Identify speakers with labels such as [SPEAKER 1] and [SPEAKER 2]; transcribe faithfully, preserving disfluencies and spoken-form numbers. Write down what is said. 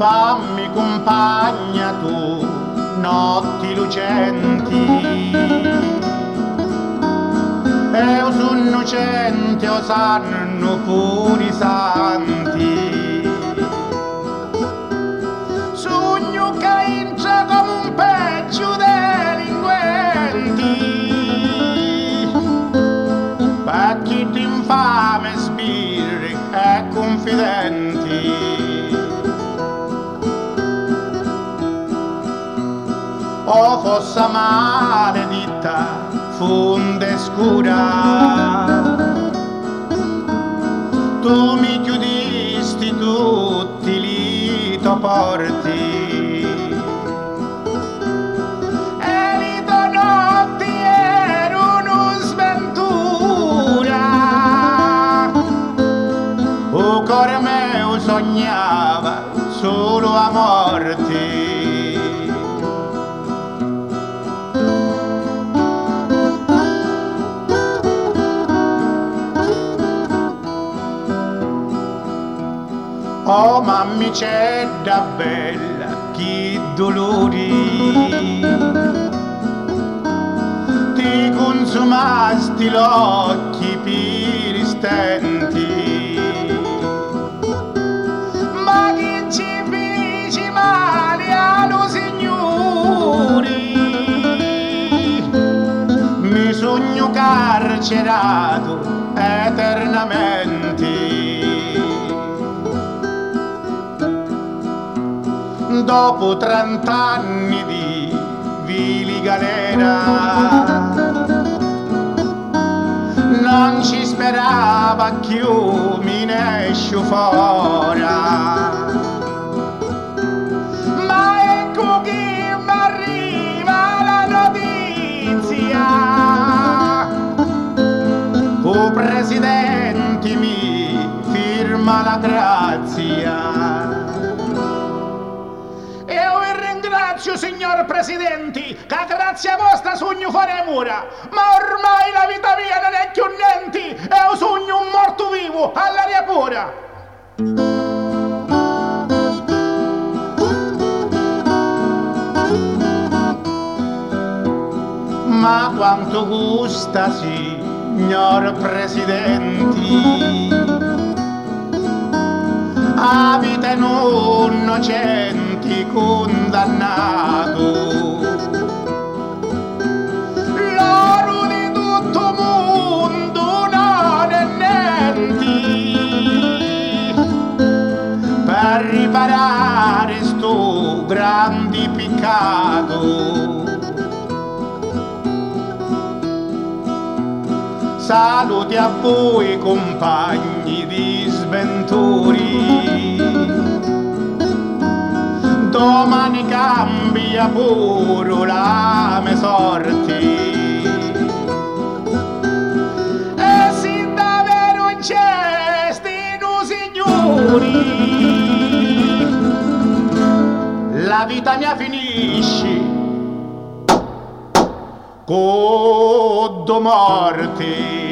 [SPEAKER 1] fammi compagna tu, notti lucenti. E o sono innocente o sanno pure i santi. Sogno che entra come un peggio delinquenti, per chi d'infame sbirri e confidenti. O fosse maledetta fonte scura, tu mi chiudisti tutti li tuoi porti, e li tuoi notti erano sventura. O cuore mio sognava solo a morte. Oh mammicetta bella, che dolori, ti consumasti l'occhi per stenti, ma chi ci fece male allo signori, mi sogno carcerato eternamente. Dopo trent'anni di vili galera, non ci sperava più mi ne esce fuori. Ma ecco che mi arriva la notizia, o presidente mi firma la grazia. Signor Presidente, che grazie a vostra sogno faremo ora, ma ormai la vita mia non è più niente, è un sogno un morto vivo all'aria pura. Ma quanto gusta, signor Presidente, a vita innocenti condannato, l'oro di tutto mondo non è niente, per riparare sto grande peccato. Saluti a voi compagni di sventori, domani cambia pure la mia sorte, e se davvero in cestino signori, la vita mia finisce con due morti.